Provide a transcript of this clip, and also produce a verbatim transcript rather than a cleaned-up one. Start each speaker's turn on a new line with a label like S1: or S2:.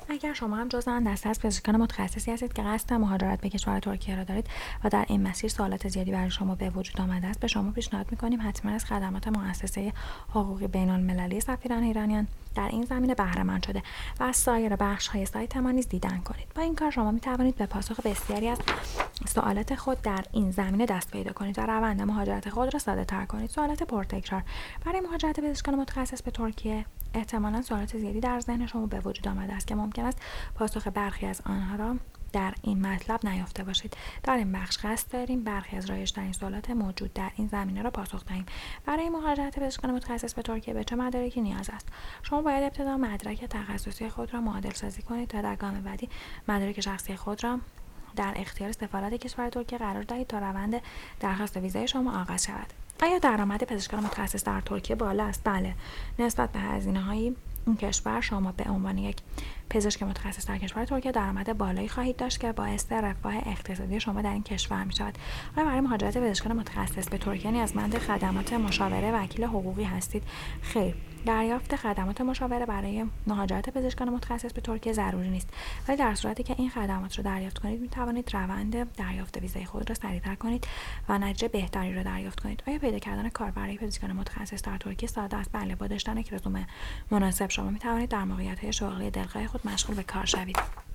S1: اگر شما هم جزء آن دسته از پزشکان متخصصی هستید که قصد مهاجرت به کشور ترکیه را دارید و در این مسیر سوالات زیادی برای شما به وجود آمده است، به شما پیشنهاد می‌کنیم حتما از خدمات مؤسسه حقوقی بین‌المللی سفیران ایرانیان در این زمینه بهره مند شده و از سایر بخش‌های سایت ما نیز دیدن کنید. با این کار شما می‌توانید به پاسخ بسیاری از سوالات خود در این زمینه دست پیدا کنید و روند مهاجرت خود را ساده‌تر کنید. سوالات پرتکرار برای مهاجرت پزشکان متخصص به ترکیه: احتمالاً سوالات زیادی در ذهن شما به وجود آمده است که ممکن است پاسخ برخی از آنها را در این مطلب نیافته باشید. در این بخش قصد داریم برخی از رایج‌ترین سوالات موجود در این زمینه را پاسخ دهیم. برای مهاجرت پزشکان متخصص به ترکیه به چه مدارکی نیاز است؟ شما باید ابتدا مدرک تخصصی خود را معادل سازی کنید تا در گام بعدی مدارک شخصی خود را در اختیار سفارت کشور ترکیه قرار دهید تا روند درخواست ویزای شما آغاز شود. آیا درآمد پزشکان متخصص در ترکیه بالا است؟ بله. نسبت به هزینه‌های این کشور شما به عنوان یک پزشک متخصص در کشور ترکیه درآمد بالایی خواهید داشت که باعث رفاه اقتصادی شما در این کشور می شود. آیا برای مهاجرت پزشکان متخصص به ترکیه نیازمند خدمات مشاوره وکیل حقوقی هستید؟ خیر. دریافت خدمات مشاوره برای مهاجرت پزشکان متخصص به ترکیه ضروری نیست، ولی در صورتی که این خدمات را دریافت کنید می توانید روند دریافت ویزای خود را سریعتر کنید و نتیجه بهتری را دریافت کنید. آیا پیدا کردن کار برای پزشکان متخصص در ترکیه ساده است؟ بله. با داشتن یک رزومه مناسب شما می توانید در موقعیت‌های شغلی دلخواه خود مشغول به کار شوید.